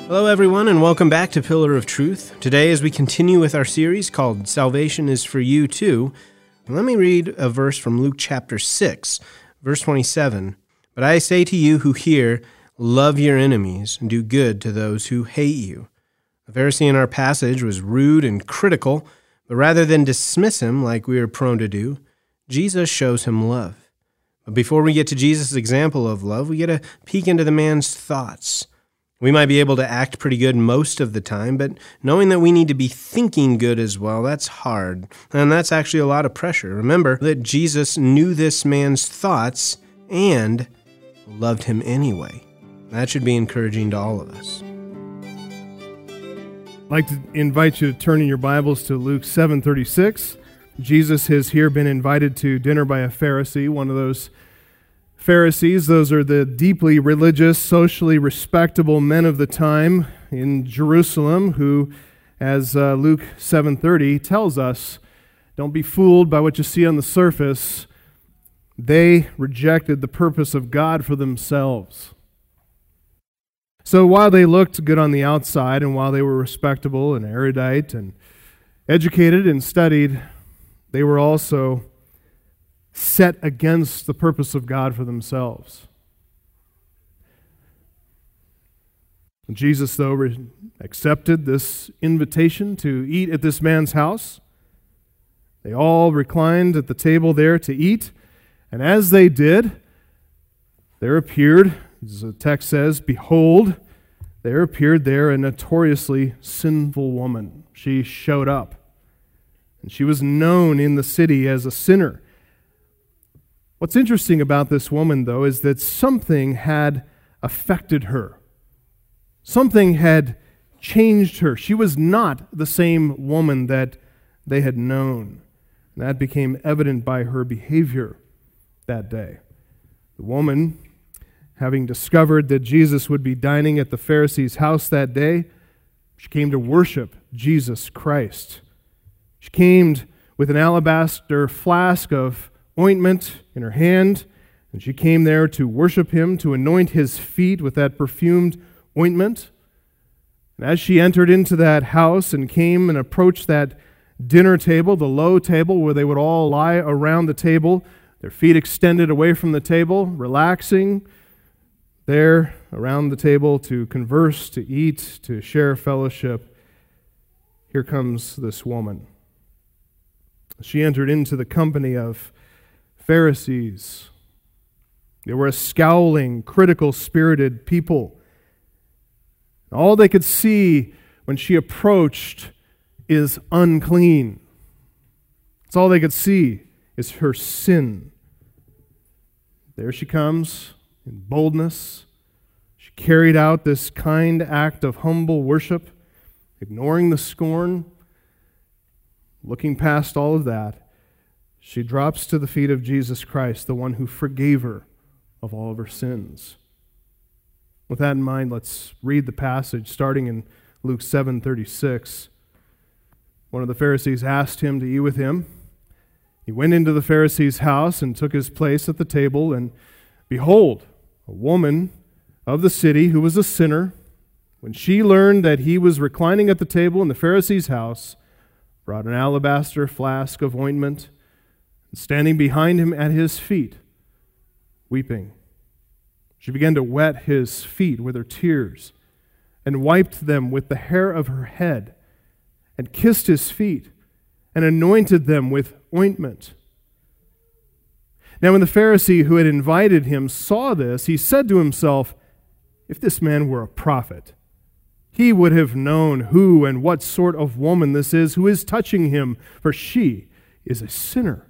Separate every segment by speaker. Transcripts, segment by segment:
Speaker 1: Hello everyone and welcome back to Pillar of Truth. Today as we continue with our series called Salvation is for You Too, let me read a verse from Luke chapter 6, verse 27. But I say to you who hear, love your enemies and do good to those who hate you. The Pharisee in our passage was rude and critical, but rather than dismiss him like we are prone to do, Jesus shows him love. But before we get to Jesus' example of love, we get a peek into the man's thoughts. We might be able to act pretty good most of the time, but knowing that we need to be thinking good as well, that's hard. And that's actually a lot of pressure. Remember that Jesus knew this man's thoughts and loved him anyway. That should be encouraging to all of us.
Speaker 2: I'd like to invite you to turn in your Bibles to Luke 7:36. Jesus has here been invited to dinner by a Pharisee, one of those Pharisees. Those are the deeply religious, socially respectable men of the time in Jerusalem who, as Luke 7:30 tells us, don't be fooled by what you see on the surface. They rejected the purpose of God for themselves. So while they looked good on the outside and while they were respectable and erudite and educated and studied, they were also set against the purpose of God for themselves. Jesus, though, accepted this invitation to eat at this man's house. They all reclined at the table there to eat, and as they did, there appeared, as the text says, behold, there appeared there a notoriously sinful woman. She showed up, and she was known in the city as a sinner. What's interesting about this woman, though, is that something had affected her. Something had changed her. She was not the same woman that they had known. And that became evident by her behavior that day. The woman, having discovered that Jesus would be dining at the Pharisee's house that day, she came to worship Jesus Christ. She came with an alabaster flask of ointment in her hand, and she came there to worship him, to anoint his feet with that perfumed ointment. And as she entered into that house and came and approached that dinner table, the low table where they would all lie around the table, their feet extended away from the table, relaxing there around the table to converse, to eat, to share fellowship, here comes this woman. She entered into the company of Pharisees. They were a scowling, critical-spirited people. All they could see when she approached is unclean. That's all they could see is her sin. There she comes in boldness. She carried out this kind act of humble worship, ignoring the scorn, looking past all of that. She drops to the feet of Jesus Christ, the one who forgave her of all of her sins. With that in mind, let's read the passage starting in Luke 7:36. One of the Pharisees asked him to eat with him. He went into the Pharisee's house and took his place at the table, and behold, a woman of the city who was a sinner, when she learned that he was reclining at the table in the Pharisee's house, brought an alabaster flask of ointment, standing behind him at his feet, weeping. She began to wet his feet with her tears and wiped them with the hair of her head and kissed his feet and anointed them with ointment. Now when the Pharisee who had invited him saw this, he said to himself, if this man were a prophet, he would have known who and what sort of woman this is who is touching him, for she is a sinner.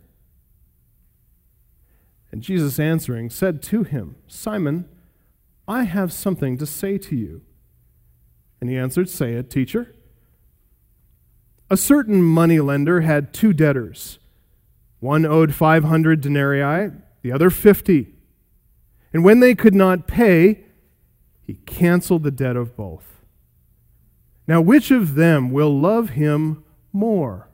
Speaker 2: And Jesus answering said to him, Simon, I have something to say to you. And he answered, say it, teacher. A certain moneylender had 2 debtors. One owed 500 denarii, the other 50. And when they could not pay, he canceled the debt of both. Now which of them will love him more?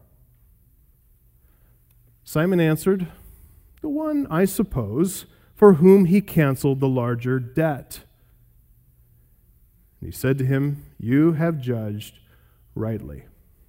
Speaker 2: Simon answered, the one, I suppose, for whom he canceled the larger debt. And he said to him, "You have judged rightly."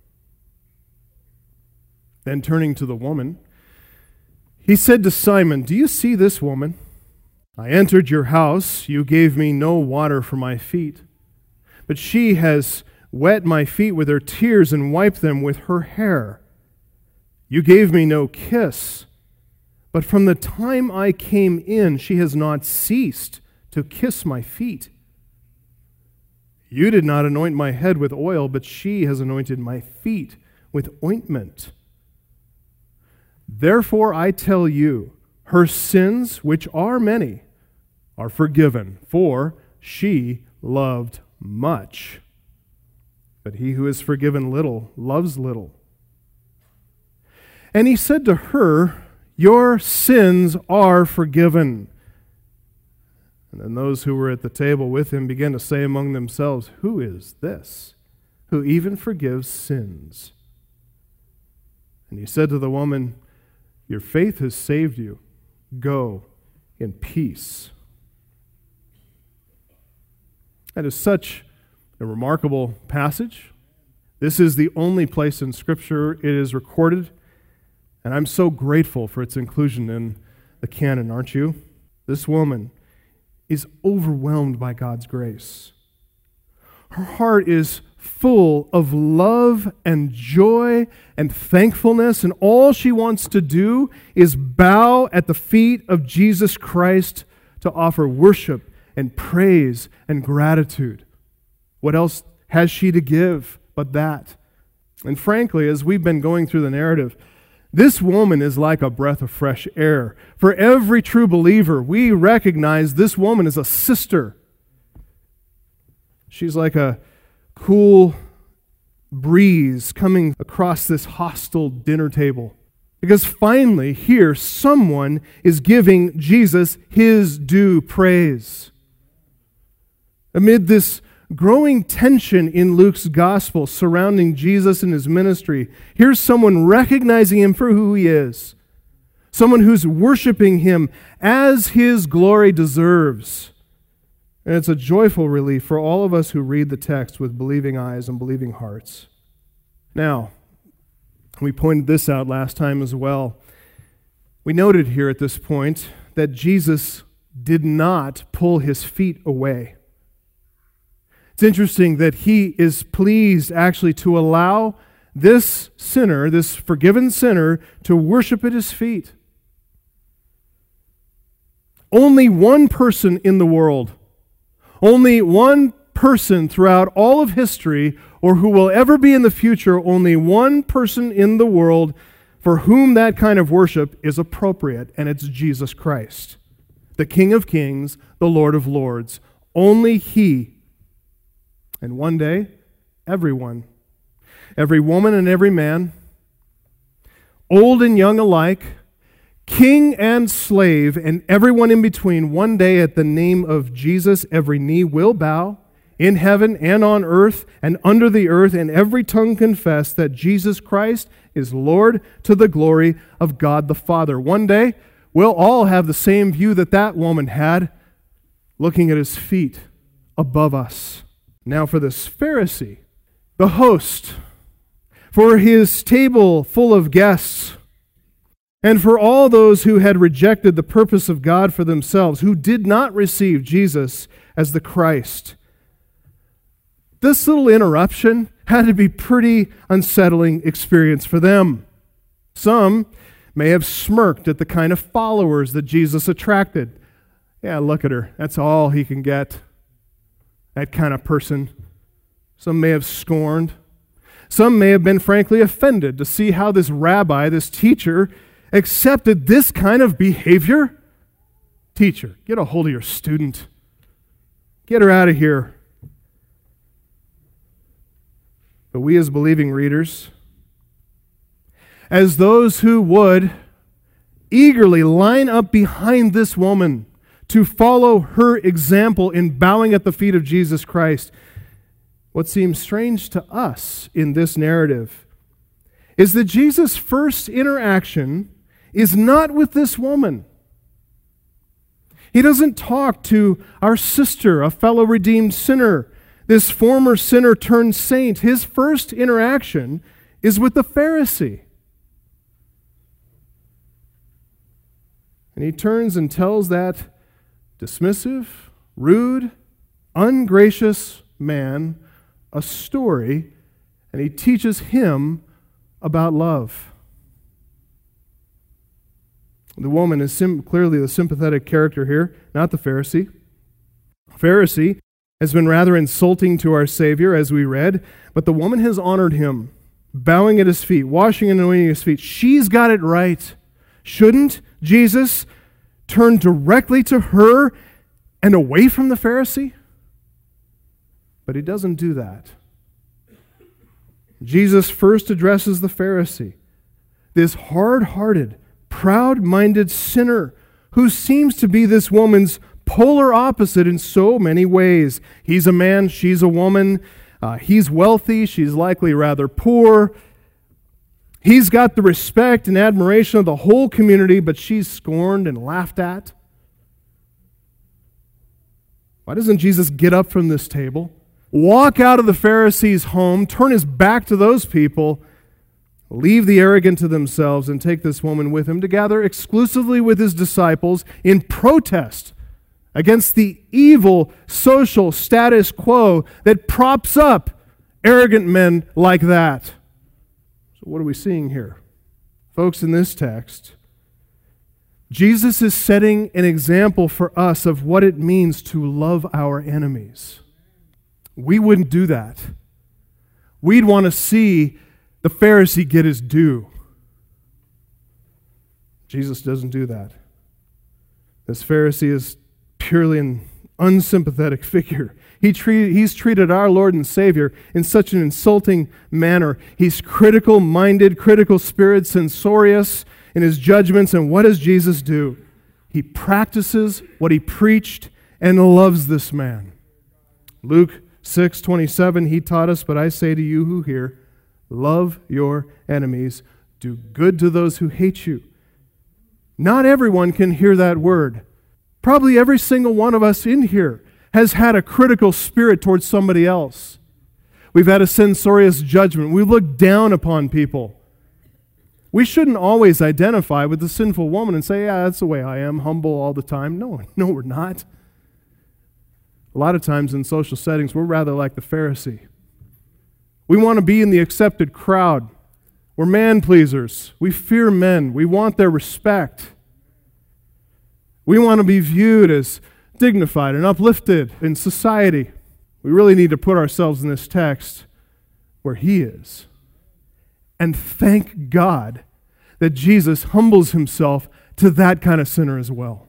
Speaker 2: Then turning to the woman, he said to Simon, "Do you see this woman? I entered your house. You gave me no water for my feet, but she has wet my feet with her tears and wiped them with her hair. You gave me no kiss, but from the time I came in, she has not ceased to kiss my feet. You did not anoint my head with oil, but she has anointed my feet with ointment. Therefore I tell you, her sins, which are many, are forgiven, for she loved much. But he who is forgiven little loves little." And he said to her, "Your sins are forgiven." And then those who were at the table with him began to say among themselves, "Who is this, who even forgives sins?" And he said to the woman, "Your faith has saved you. Go in peace." That is such a remarkable passage. This is the only place in Scripture it is recorded, and I'm so grateful for its inclusion in the canon, aren't you? This woman is overwhelmed by God's grace. Her heart is full of love and joy and thankfulness, and all she wants to do is bow at the feet of Jesus Christ to offer worship and praise and gratitude. What else has she to give but that? And frankly, as we've been going through the narrative, this woman is like a breath of fresh air. For every true believer, we recognize this woman as a sister. She's like a cool breeze coming across this hostile dinner table. Because finally, here, someone is giving Jesus his due praise. Amid this growing tension in Luke's gospel surrounding Jesus and his ministry, here's someone recognizing him for who he is. Someone who's worshiping him as his glory deserves. And it's a joyful relief for all of us who read the text with believing eyes and believing hearts. Now, we pointed this out last time as well. We noted here at this point that Jesus did not pull his feet away. It's interesting that he is pleased actually to allow this sinner, this forgiven sinner, to worship at his feet. Only one person in the world, only one person throughout all of history, or who will ever be in the future, only one person in the world for whom that kind of worship is appropriate, and it's Jesus Christ, the King of Kings, the Lord of Lords. Only he. And one day, everyone, every woman and every man, old and young alike, king and slave, and everyone in between, one day at the name of Jesus, every knee will bow in heaven and on earth and under the earth, and every tongue confess that Jesus Christ is Lord to the glory of God the Father. One day, we'll all have the same view that that woman had, looking at his feet above us. Now for this Pharisee, the host, for his table full of guests, and for all those who had rejected the purpose of God for themselves, who did not receive Jesus as the Christ, this little interruption had to be pretty unsettling experience for them. Some may have smirked at the kind of followers that Jesus attracted. Yeah, look at her. That's all he can get. That kind of person. Some may have scorned. Some may have been frankly offended to see how this rabbi, this teacher, accepted this kind of behavior. Teacher, get a hold of your student. Get her out of here. But we as believing readers, as those who would eagerly line up behind this woman to follow her example in bowing at the feet of Jesus Christ, what seems strange to us in this narrative is that Jesus' first interaction is not with this woman. He doesn't talk to our sister, a fellow redeemed sinner. This former sinner turned saint, his first interaction is with the Pharisee. And he turns and tells that dismissive, rude, ungracious man a story, and he teaches him about love. The woman is clearly the sympathetic character here, not the Pharisee. Pharisee has been rather insulting to our Savior, as we read, but the woman has honored him, bowing at his feet, washing and anointing his feet. She's got it right. Shouldn't Jesus turn directly to her and away from the Pharisee? But he doesn't do that. Jesus first addresses the Pharisee, this hard-hearted, proud-minded sinner who seems to be this woman's polar opposite in so many ways. He's a man, she's a woman. He's wealthy, she's likely rather poor. He's got the respect and admiration of the whole community, but she's scorned and laughed at. Why doesn't Jesus get up from this table, walk out of the Pharisee's home, turn his back to those people, leave the arrogant to themselves, and take this woman with him to gather exclusively with his disciples in protest against the evil social status quo that props up arrogant men like that? So what are we seeing here? Folks, in this text, Jesus is setting an example for us of what it means to love our enemies. We wouldn't do that. We'd want to see the Pharisee get his due. Jesus doesn't do that. This Pharisee is purely an unsympathetic figure. He's treated our Lord and Savior in such an insulting manner. He's critical-minded, critical-spirit, censorious in his judgments. And what does Jesus do? He practices what he preached and loves this man. Luke 6:27, he taught us, "But I say to you who hear, love your enemies, do good to those who hate you." Not everyone can hear that word. Probably every single one of us in here has had a critical spirit towards somebody else. We've had a censorious judgment. We look down upon people. We shouldn't always identify with the sinful woman and say, yeah, that's the way I am, humble all the time. No, we're not. A lot of times in social settings, we're rather like the Pharisee. We want to be in the accepted crowd. We're man-pleasers. We fear men. We want their respect. We want to be viewed as dignified and uplifted in society. We really need to put ourselves in this text where he is. And thank God that Jesus humbles himself to that kind of sinner as well.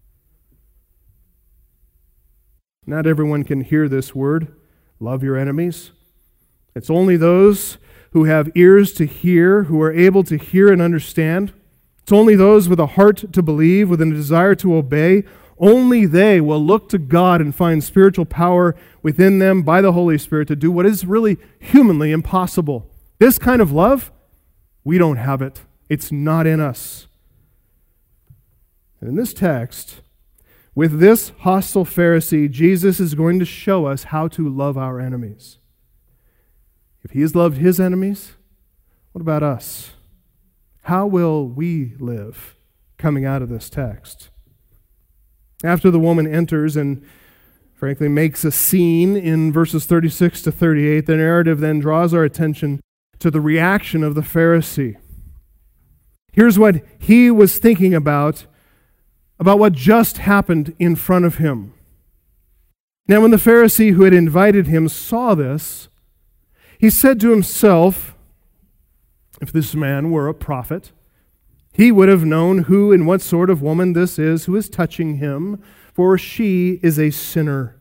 Speaker 2: Not everyone can hear this word, love your enemies. It's only those who have ears to hear, who are able to hear and understand. It's only those with a heart to believe, with a desire to obey. Only they will look to God and find spiritual power within them by the Holy Spirit to do what is really humanly impossible. This kind of love, we don't have it. It's not in us. And in this text, with this hostile Pharisee, Jesus is going to show us how to love our enemies. If he has loved his enemies, what about us? How will we live coming out of this text? After the woman enters and frankly makes a scene in verses 36 to 38, the narrative then draws our attention to the reaction of the Pharisee. Here's what he was thinking about what just happened in front of him. Now, when the Pharisee who had invited him saw this, he said to himself, if this man were a prophet, he would have known who and what sort of woman this is who is touching him, for she is a sinner.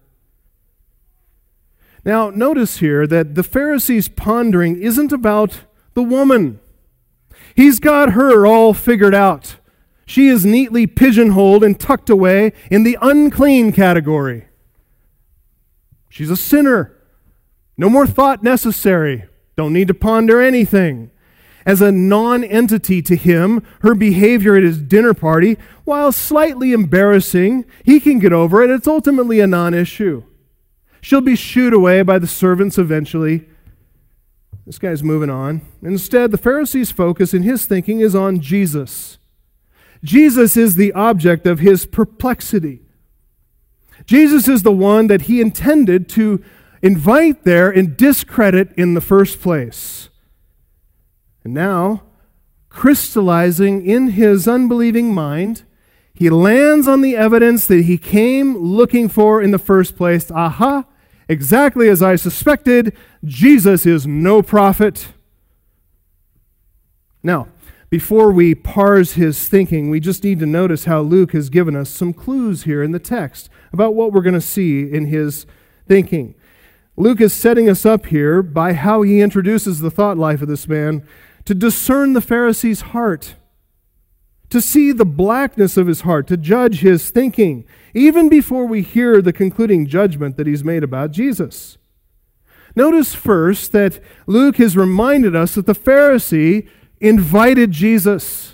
Speaker 2: Now, notice here that the Pharisee's pondering isn't about the woman. He's got her all figured out. She is neatly pigeonholed and tucked away in the unclean category. She's a sinner. No more thought necessary. Don't need to ponder anything. As a non-entity to him, her behavior at his dinner party, while slightly embarrassing, he can get over it. It's ultimately a non-issue. She'll be shooed away by the servants eventually. This guy's moving on. Instead, the Pharisee's focus in his thinking is on Jesus. Jesus is the object of his perplexity. Jesus is the one that he intended to invite there and discredit in the first place. And now, crystallizing in his unbelieving mind, he lands on the evidence that he came looking for in the first place. Aha! Exactly as I suspected, Jesus is no prophet. Now, before we parse his thinking, we just need to notice how Luke has given us some clues here in the text about what we're going to see in his thinking. Luke is setting us up here by how he introduces the thought life of this man to discern the Pharisee's heart, to see the blackness of his heart, to judge his thinking, even before we hear the concluding judgment that he's made about Jesus. Notice first that Luke has reminded us that the Pharisee invited Jesus.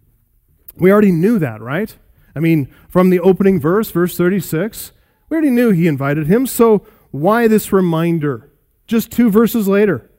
Speaker 2: We already knew that, right? I mean, from the opening verse, verse 36, we already knew he invited him, so why this reminder? Just 2 verses later.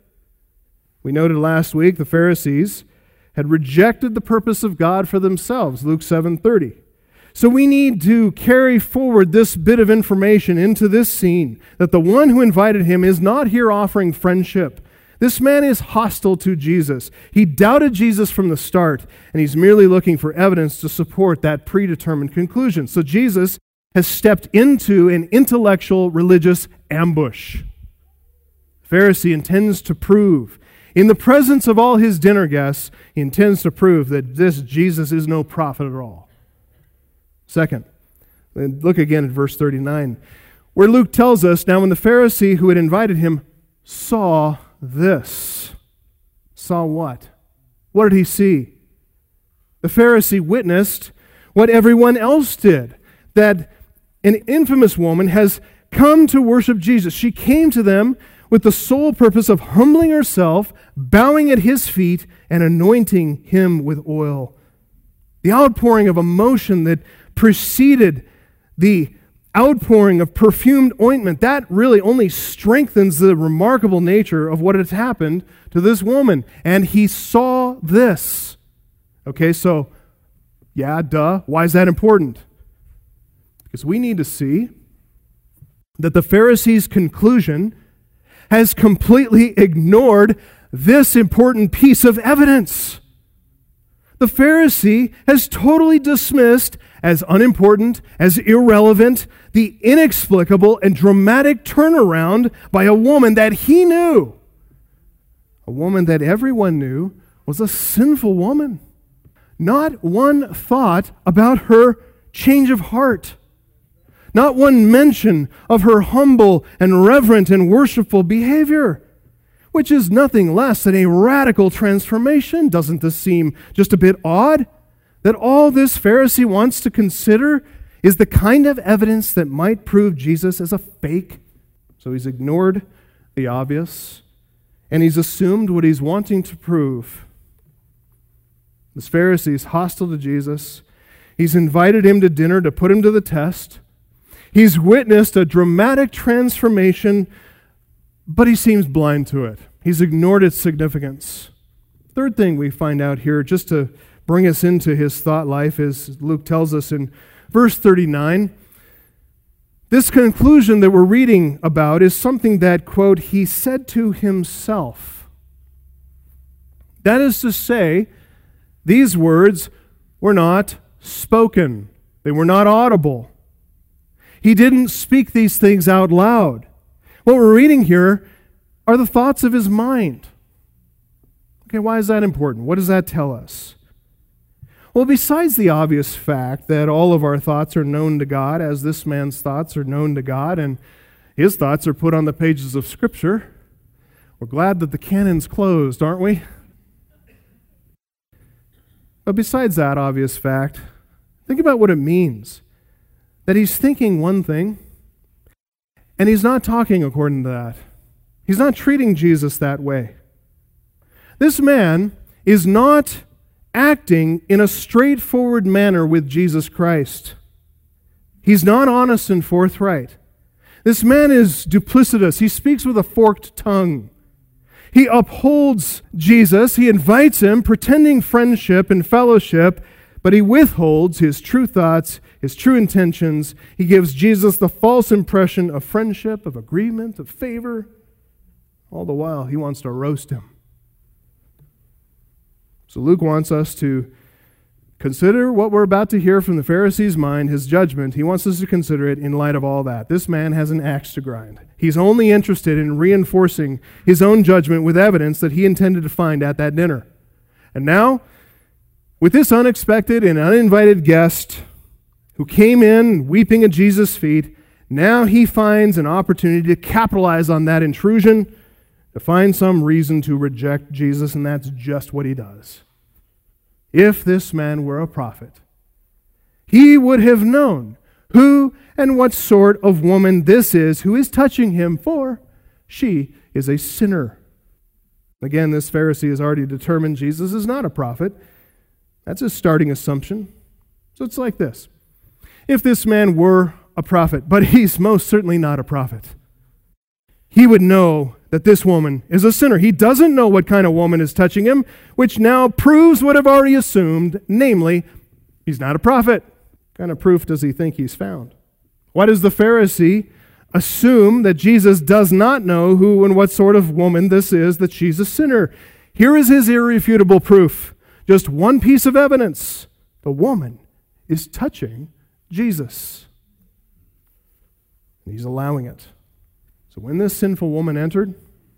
Speaker 2: We noted last week the Pharisees had rejected the purpose of God for themselves, Luke 7:30. So we need to carry forward this bit of information into this scene, that the one who invited him is not here offering friendship. This man is hostile to Jesus. He doubted Jesus from the start, and he's merely looking for evidence to support that predetermined conclusion. So Jesus has stepped into an intellectual religious ambush. The Pharisee intends to prove, in the presence of all his dinner guests, he intends to prove that this Jesus is no prophet at all. Second, look again at verse 39, where Luke tells us, now when the Pharisee who had invited him saw this. Saw what? What did he see? The Pharisee witnessed what everyone else did, that an infamous woman has come to worship Jesus. She came to them with the sole purpose of humbling herself, bowing at his feet, and anointing him with oil. The outpouring of emotion that preceded the outpouring of perfumed ointment, that really only strengthens the remarkable nature of what has happened to this woman. And he saw this. Okay, so, yeah, duh. Why is that important? Because we need to see that the Pharisee's conclusion has completely ignored this important piece of evidence. The Pharisee has totally dismissed as unimportant, as irrelevant, the inexplicable and dramatic turnaround by a woman that he knew. A woman that everyone knew was a sinful woman. Not one thought about her change of heart. Not one mention of her humble and reverent and worshipful behavior, which is nothing less than a radical transformation. Doesn't this seem just a bit odd? That all this Pharisee wants to consider is the kind of evidence that might prove Jesus as a fake. So he's ignored the obvious, and he's assumed what he's wanting to prove. This Pharisee is hostile to Jesus. He's invited him to dinner to put him to the test. He's witnessed a dramatic transformation, but he seems blind to it. He's ignored its significance. Third thing we find out here, just to bring us into his thought life, is Luke tells us in verse 39, this conclusion that we're reading about is something that, quote, he said to himself. That is to say, these words were not spoken. They were not audible. He didn't speak these things out loud. What we're reading here are the thoughts of his mind. Okay, why is that important? What does that tell us? Well, besides the obvious fact that all of our thoughts are known to God, as this man's thoughts are known to God, and his thoughts are put on the pages of Scripture, we're glad that the canon's closed, aren't we? But besides that obvious fact, think about what it means that he's thinking one thing, and he's not talking according to that. He's not treating Jesus that way. This man is not acting in a straightforward manner with Jesus Christ. He's not honest and forthright. This man is duplicitous. He speaks with a forked tongue. He upholds Jesus. He invites him, pretending friendship and fellowship, but he withholds his true thoughts, his true intentions. He gives Jesus the false impression of friendship, of agreement, of favor. All the while, he wants to roast him. So Luke wants us to consider what we're about to hear from the Pharisee's mind, his judgment. He wants us to consider it in light of all that. This man has an axe to grind. He's only interested in reinforcing his own judgment with evidence that he intended to find at that dinner. And now, with this unexpected and uninvited guest who came in weeping at Jesus' feet, now he finds an opportunity to capitalize on that intrusion, to find some reason to reject Jesus, and that's just what he does. If this man were a prophet, he would have known who and what sort of woman this is who is touching him, for she is a sinner. Again, this Pharisee has already determined Jesus is not a prophet. That's his starting assumption. So it's like this. If this man were a prophet, but he's most certainly not a prophet, he would know that this woman is a sinner. He doesn't know what kind of woman is touching him, which now proves what I've already assumed, namely, he's not a prophet. What kind of proof does he think he's found? Why does the Pharisee assume that Jesus does not know who and what sort of woman this is, that she's a sinner? Here is his irrefutable proof. Just one piece of evidence. The woman is touching Jesus. And he's allowing it. So when this sinful woman entered,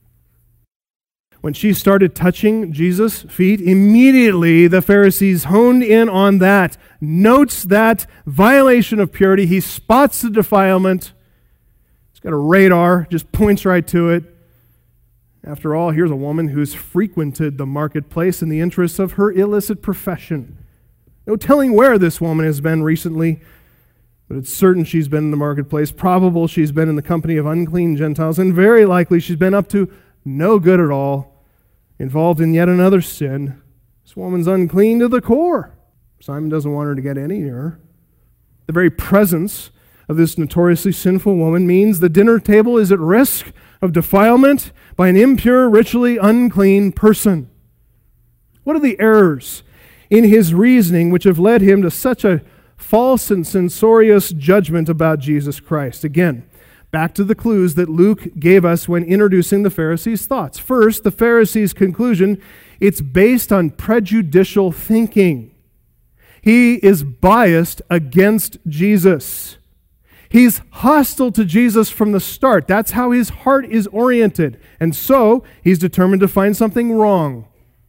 Speaker 2: when she started touching Jesus' feet, immediately the Pharisees honed in on that, notes that violation of purity. He spots the defilement. He's got a radar, just points right to it. After all, here's a woman who's frequented the marketplace in the interests of her illicit profession. No telling where this woman has been recently, but it's certain she's been in the marketplace. Probable she's been in the company of unclean Gentiles, and very likely she's been up to no good at all, involved in yet another sin. This woman's unclean to the core. Simon doesn't want her to get any nearer. The very presence of this notoriously sinful woman means the dinner table is at risk of defilement by an impure, ritually unclean person. What are the errors in his reasoning which have led him to such a false and censorious judgment about Jesus Christ? Again, back to the clues that Luke gave us when introducing the Pharisees' thoughts. First, the Pharisees' conclusion, it's based on prejudicial thinking. He is biased against Jesus. He's hostile to Jesus from the start. That's how his heart is oriented. And so, he's determined to find something wrong.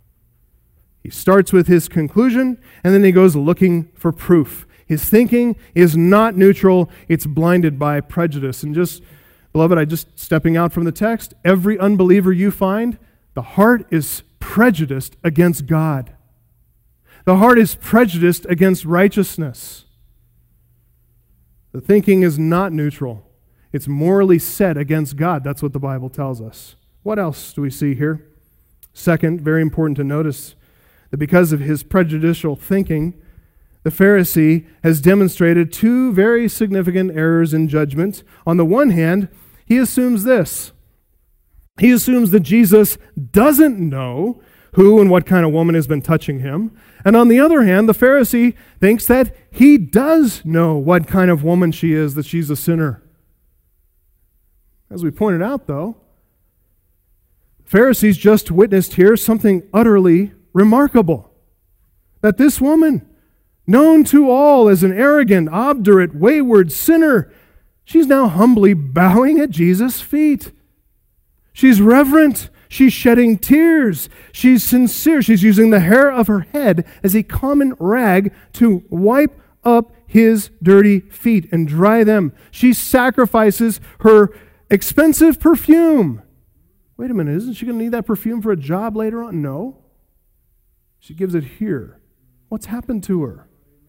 Speaker 2: He starts with his conclusion, and then he goes looking for proof. His thinking is not neutral. It's blinded by prejudice. And just, beloved, stepping out from the text, every unbeliever you find, the heart is prejudiced against God. The heart is prejudiced against righteousness. The thinking is not neutral. It's morally set against God. That's what the Bible tells us. What else do we see here? Second, very important to notice that because of his prejudicial thinking, the Pharisee has demonstrated two very significant errors in judgment. On the one hand, he assumes this. He assumes that Jesus doesn't know who and what kind of woman has been touching him. And on the other hand, the Pharisee thinks that he does know what kind of woman she is, that she's a sinner. As we pointed out, though, Pharisees just witnessed here something utterly remarkable. That this woman, known to all as an arrogant, obdurate, wayward sinner, she's now humbly bowing at Jesus' feet. She's reverent. She's shedding tears. She's sincere. She's using the hair of her head as a common rag to wipe up his dirty feet and dry them. She sacrifices her expensive perfume. Wait a minute, isn't she going to need that perfume for a job later on? No. She gives it here. What's happened to her?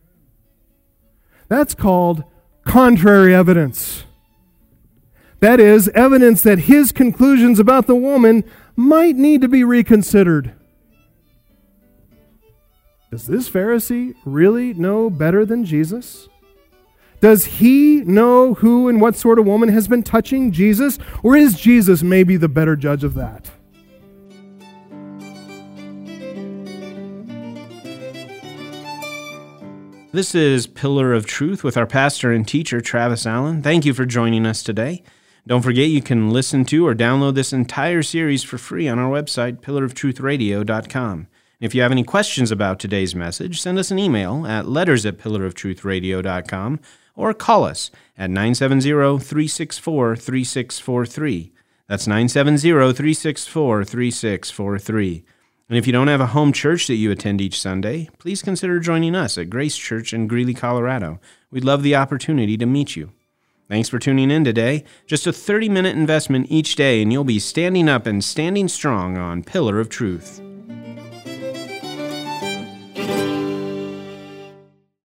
Speaker 2: That's called contrary evidence. That is, evidence that his conclusions about the woman might need to be reconsidered. Does this Pharisee really know better than Jesus? Does he know who and what sort of woman has been touching Jesus? Or is Jesus maybe the better judge of that?
Speaker 1: This is Pillar of Truth with our pastor and teacher, Travis Allen. Thank you for joining us today. Don't forget you can listen to or download this entire series for free on our website, pillaroftruthradio.com. If you have any questions about today's message, send us an email at letters@pillaroftruthradio.com or call us at 970-364-3643. That's 970-364-3643. And if you don't have a home church that you attend each Sunday, please consider joining us at Grace Church in Greeley, Colorado. We'd love the opportunity to meet you. Thanks for tuning in today. Just a 30-minute investment each day, and you'll be standing up and standing strong on Pillar of Truth.